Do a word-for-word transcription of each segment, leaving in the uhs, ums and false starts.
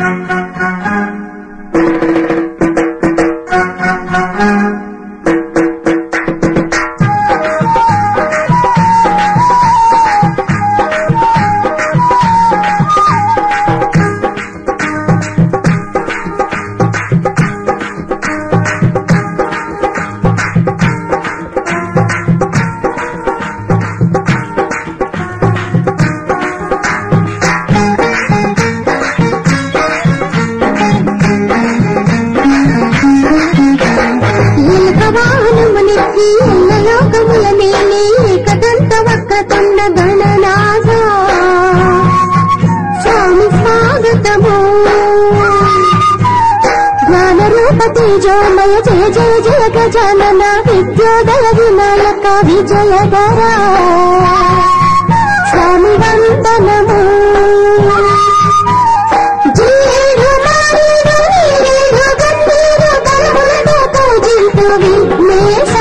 జ్యోతిర్మయ జయ జయ జయ గజానన విద్యోదయ వినాయక విజయధరా స్వామి వందనము. జీరు మారీరు నీరీరు గంభీరు గణములతో పూజింతు విఘ్నేశ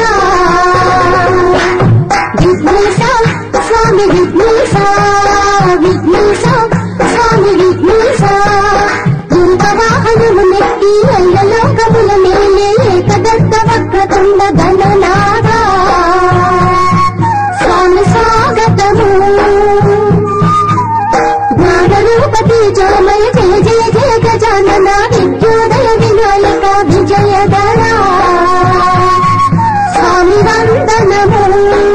విఘ్నేశ స్వామి విఘ్నేశ విఘ్నేశ స్వామి విఘ్నేశ. ఇంత వాహనము నెక్కి ఎల్లలోకముల మేలే ఏకదత్త వక్రతుండ గణనాథ స్వామి స్వాగతము. జ్ఞానరూపతి జోమయ జయ జయ జయ గజానన విద్యోదయ వినాయక విజయధరా స్వామి వందనము.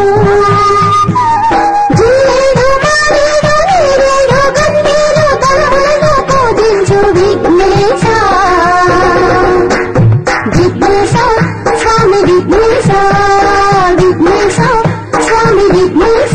జీడు మారీడు నీరీడు గంభీరు గణములతో పూజించు విఘ్నేశ విఘ్నేశ స్వామి విఘ్నేశ విఘ్నేశ స్వామి విఘ్నేశ.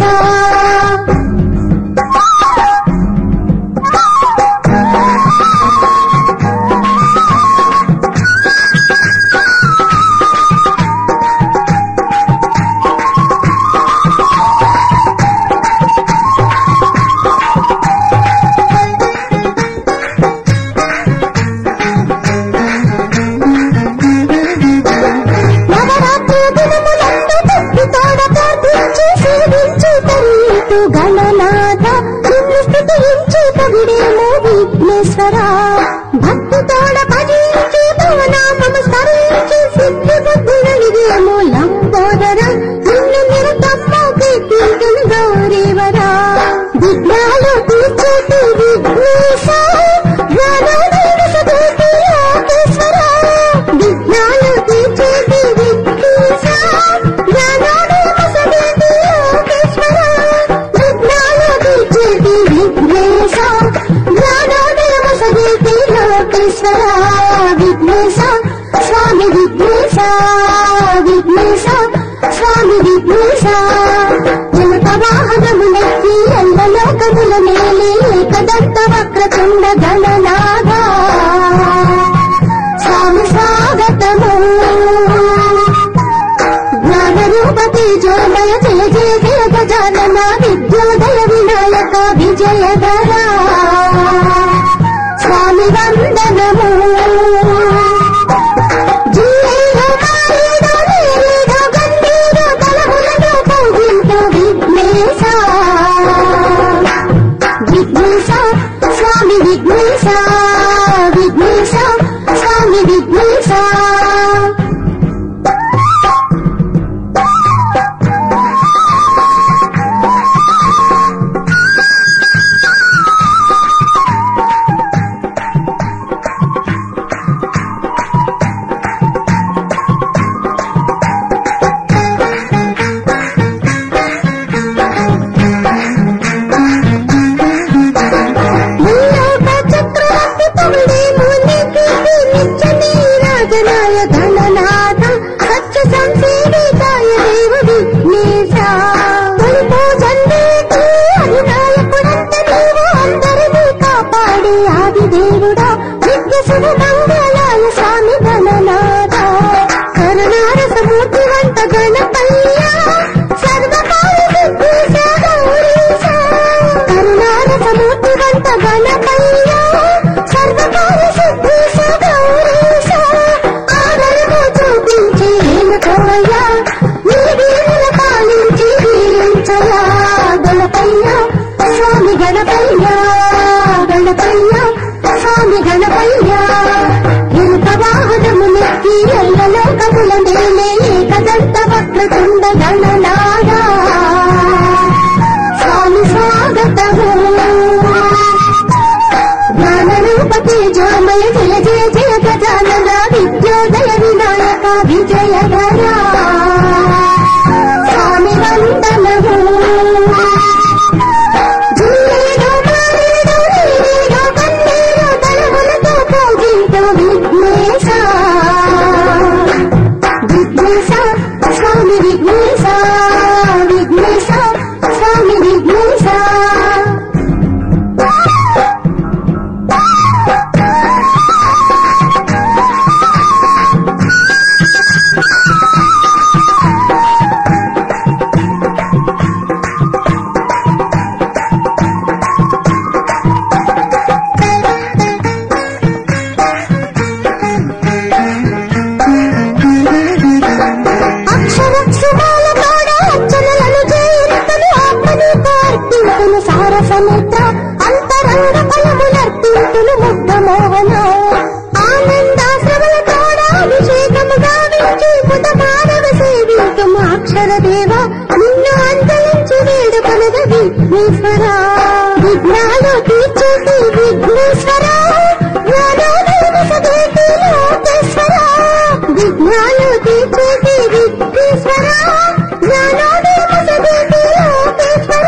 నవరాత్రి దినములందు భక్తితోడ ప్రార్థించి సేవించి తరించు గణనాథ నిన్ను స్తుతించి పొగిడేము విఘ్నేశ్వర. భక్తితోడ భజించి భవనామము స్మరించి సిద్ధి బుద్ధులనిదేము లంబోదర నిన్ను నిరతమ్మ కీర్తింతును గౌరీవరా. విఘ్నాలు తీర్చేటి విఘ్నేశ జ్ఞానోదయ సదేతి లోకేశ్వర. విఘ్నాలు తీర్చేటి విఘ్నేశ జ్ఞానోదయ సదేతి లోకేశ్వర. విఘ్నాలు తీర్చేటి విఘ్నేశ జ్ఞానోదయ సదేతి లోకేశ్వర. విఘ్నేశ స్వామి విఘ్నేశ విఘ్నేశ స్వామి విఘ్నేశ. జనత వాహనము నెక్కి ఎల్లలోకముల మేలే ఏకదంత వక్రతుండ గణనాథ స్వామి స్వాగతము. జ్ఞానరూపతి జోమయ జయ జయ జయ గజానన విద్యోదయ వినాయక విజయధరా స్వామి వందనము. జీరు మారీడు నీరీడు గంభీరు గణములతో పూజింతు విఘ్నేశ విఘ్నేశ స్వామి విఘ్నేశ విఘ్నేశ స్వామి విఘ్నేశ. ముల్లోక చక్రవర్తి పొగిడేము నీ కీర్తి నిత్యమే రాజనాయ గణనాథ సత్య సంసేవితాయ దేవ విఘ్నేశ. తొలిపో జన్మేటి అధినాయకుడంత నీవు అందరినీ కాపాడే ఆది దేవుడా విఘ్న శుభ మంగళాయ స్వామి గణనాథ. కరుణారసమూర్తి వంట గణపయ్య సర్వకాల విఘ్నేశ గౌరీశ. కరుణారసమూర్తి వంట గణపయ్య సర్వకాల సిద్ధేశ గౌరీశ. ఆదరణ చూపించి ఏనుకోవయ్య నీ వీరుల పాలించి వీరించయా గణపయ్య స్వామి గణపయ్య గణపయ్య స్వామి గణపయ్య. రూపతి జోమయ జయ జయ జయ గజానన విద్యోదయ వినాయక విజయధరా స్వామి వందనము జుల్లేదో మారేదో నీరేదో కన్నీరు తలములతో పూజించు విఘ్నేశ విఘ్నేశ స్వామి విఘ్నేశ విఘ్నేశ స్వామి విఘ్నేశ సముద్ర అంతరంగ ఫలములర్పింతులు ముగ్ధ మోహన ఆనందాశ్రమల తోడాభిషేకము గావించి ముద మానవ సేవికము అక్షర దేవ నిన్ను అంతరించి వేడుకొనద విఘ్నేశ్వర విఘ్నాలు తీర్చేసి విఘ్నేశ్వర జ్ఞానోదయము సదేటి లోకేశ్వర విఘ్నాలు తీర్చేసి విఘ్నేశ్వర జ్ఞానోదయము సదేటి లోకేశ్వర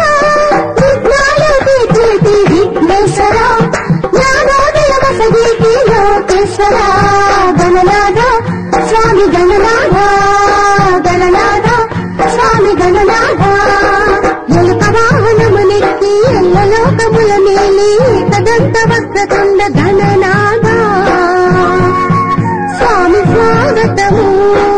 విఘ్నేశ్వర జ్ఞానోదయ వసదేకి లోకేశ్వర గణనాథ స్వామి గణనాథ గణనాథ స్వామి గణనాథ ఎలుక వాహనమునెక్కి ఎల్ల లోకముల మేలి ఏకదంత వక్రతుండ గణనాథ స్వామి స్వాగతము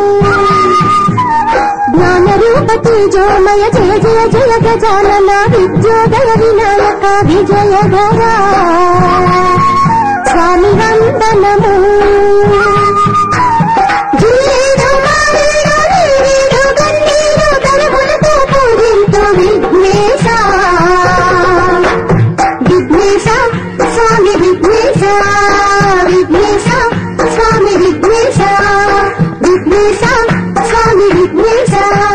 జ్ఞానరూపతి జోమయ జయ జయ జయ గజానన విద్యోదయ వినాయక విజయధరా స్వామి వందనము జుల్లేదో మారేదో నీరేదో కన్నీరు తలములతో పూజించు విఘ్నేశ విఘ్నేశ స్వామి విఘ్నేశ విఘ్నేశ స్వామి విఘ్నేశ విఘ్నేశ స్వామి విఘ్నేశ